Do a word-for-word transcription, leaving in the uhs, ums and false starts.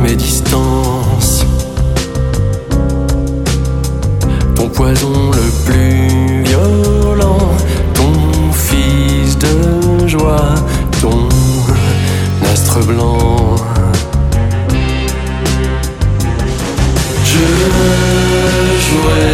mes distances, ton poison le plus violent, ton fils de joie, ton astre blanc. Je jouais